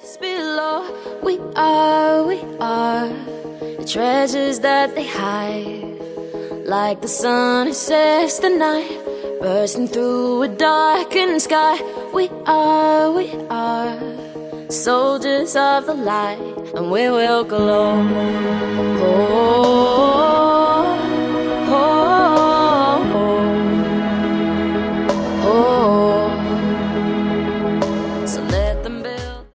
depths below. We are the treasures that they hide. Like the sun who sets the night, bursting through a darkened sky. We are soldiers of the light, and we will glow. Oh,